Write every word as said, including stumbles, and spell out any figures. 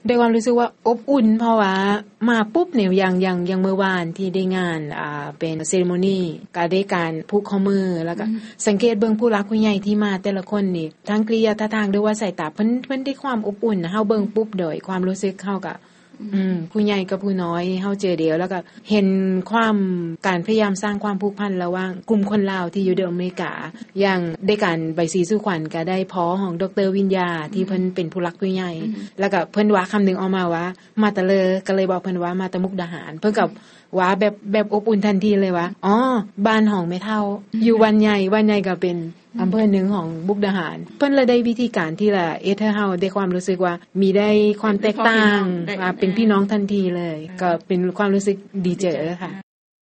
ได้ความรู้สึกว่าอบอุ่นเพราะว่ามาปุ๊บเนี่ยอย่างอย่างอย่างเมื่อวานที่ได้งานอ่าเป็นเซเลโมนีก็ได้การผูกข้อมือแล้วก็สังเกตเบิ่งผู้หลักผู้ใหญ่ที่มาแต่ละคนนี่ทั้งกริยาท่าทางด้วยว่าสายตาเพิ่นเพิ่นได้ความอบอุ่นเฮาเบิ่งปุ๊บโดยความรู้สึกเฮาก็อืมผู้ใหญ่กับผู้น้อยเฮาเจอเดียวแล้วก็เห็นความการพยายามสร้างความผูกพันระหว่างกลุ่มคนลาวที่อยู่ในอเมริกาอย่างได้การใบสีสู่ขวัญก็ได้พ้อของดร.วิญญาที่เพิ่นเป็นผู้หลักผู้ใหญ่แล้วก็เพิ่นว่าคำนึงออกมาว่ามาตะเลอก็เลยบอกเพิ่นว่ามาตะมุกดาหารเพิ่นก็ว่าแบบแบบอบอุ่นทันทีเลยว่าอ๋อบ้านของแม่เฒ่าอยู่วันใหญ่วันใหญ่ก็เป็นอำเภอหนึ่งของมุกดาหารเพิ่นเลยได้วิธีการที่ละเอเธอร์เฮาได้ความรู้สึกว่ามีได้ความแตกต่างว่าเป็นพี่น้องทันทีเลยก็เป็นความรู้สึกดีเจอค่ะ